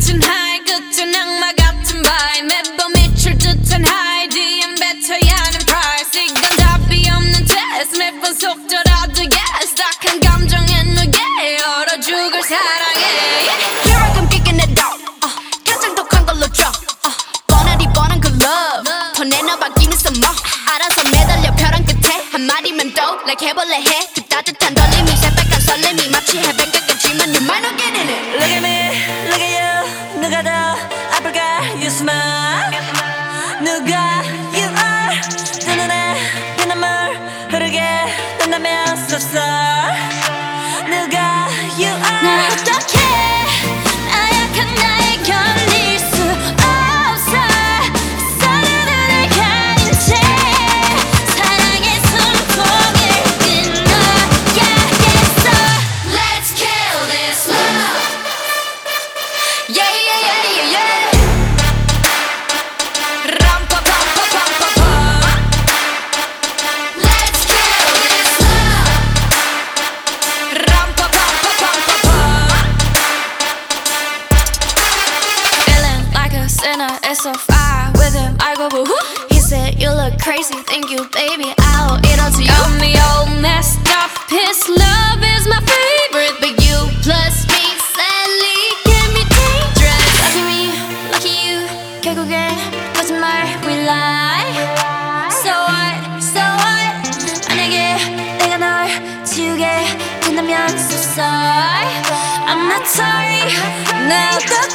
멈춘 하이 끝은 악마 같은 바이 매번 미칠 듯한 하이 뒤엔 뱉어야 하는 price 이건 답이 없는 test 매번 속더라도 yes 딱한 감정에 누게 얼어 죽을 사랑해 Here I come kicking it out 가장 독한 걸로 drop 뻔하디 뻔한 그 love 더 내놔받기는 some more 알아서 매달려 벼랑 끝에 한마디면 또 like 해볼래 해 그 따뜻한 떨림이 새빨간 설렘이 마치 해변가 같지만 you might not get in it Look at me, look at you 누가 더 아플까 you smile 누가 you are 두 눈에 피눈물 흐르게 된다면 so sorry 누가 you are 나 어떡해 나약한 나에 견딜 수 없어 서로를 가린 채 사랑의 숨통을 끊어야겠어 Let's kill this love Yeah yeah yeah yeah yeah 람파파파파파파 Let's kill this love 람파파파파파파 Feeling like a sinner, it's so far with him I go woo. He said you look crazy, thank you baby I'll eat all to you Got me all messed up, his love is my favorite But you plus me sadly can be dangerous Lucky me, lucky you 결국엔 거짓말 we lie So what 만약에 내가 널 지우게 된다면 so sorry I'm not sorry 나 어떡해